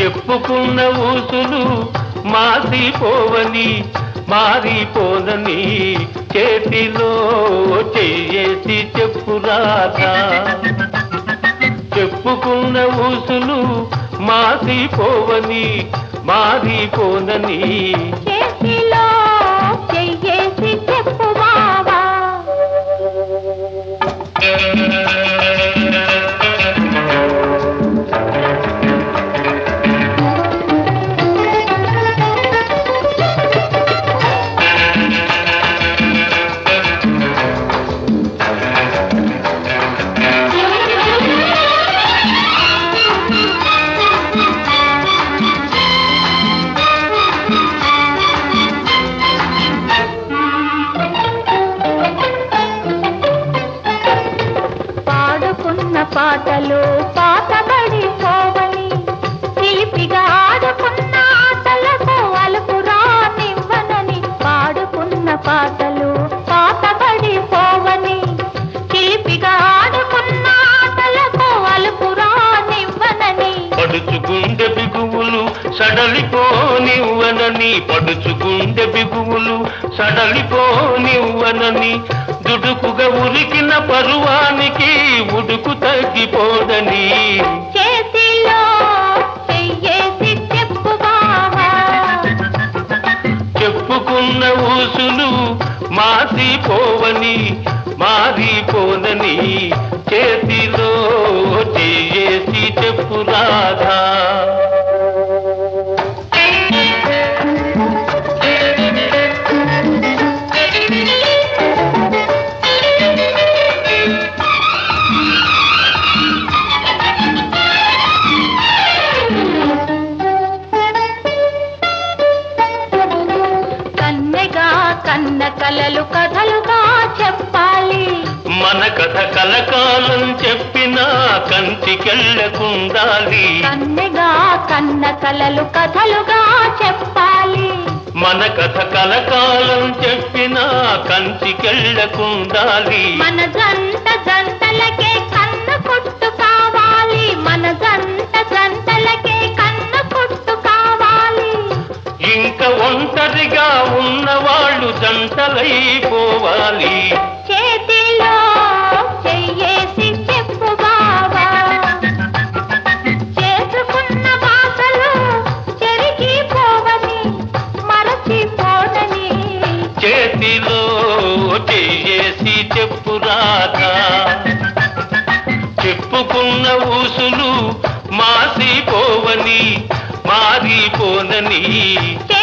చెప్పుకున్న ఊసులు మాసిపోవని మారిపోనని చేతిలో చెయ్యేసి చెప్పురాధా. చెప్పుకున్న ఊసులు మాసిపోవని మారిపోనని చేతిలో చెయ్యేసి చెప్పు బావా. పాటలు పాతబడిపోవని చిలిపిగా ఆడుకున్న ఆటలకు అలుపు రానివ్వనని. పాడుకున్న పాటలు పాతబడిపోవని చిలిపిగా ఆడుకున్న ఆటలకు అలుపు రానివ్వనని. పడుచుగుండె బిగువులు సడలిపోనివ్వనని పడుచుగుండె బిగువులు సడలిపోనివ్వనని. దుడుకుగా ఉరికిన పరువానికి ఉడుకు తగ్గిపోదని చేతిలో చెయ్యేసి చెప్పు బావా. చెప్పుకున్న ఊసులు మాసిపోవని మారిపోనని చేతిలో చెయ్యేసి చెప్పు రాధా. కన్న కలలు కథలుగా చెప్పాలి. మన కథ కలకాలం చెప్పినా కంచికెళ్ళకుండాలి. కన్నెగా కన్న కలలు కథలుగా చెప్పాలి. మన కథ కలకాలం చెప్పినా కంచికెళ్ళకుండాలి. మన జంట జంటలకే కన్న కొట్టు కావాలి. మన జంట జంటలకే కన్న కొట్టు కావాలి. ఇంకా ఒంటరిగా ఉన్నవాళ్ళు జంటలైపోవాలి. చేతిలో చెయ్యేసి చెప్పు బావా. చేసుకున్న బాసలు చెరిగిపోవని మరచిపోనని. చేతిలో చెయ్యేసి చెప్పు రాధా. చెప్పుకున్న ఊసులు మాసిపోవని మారిపోనని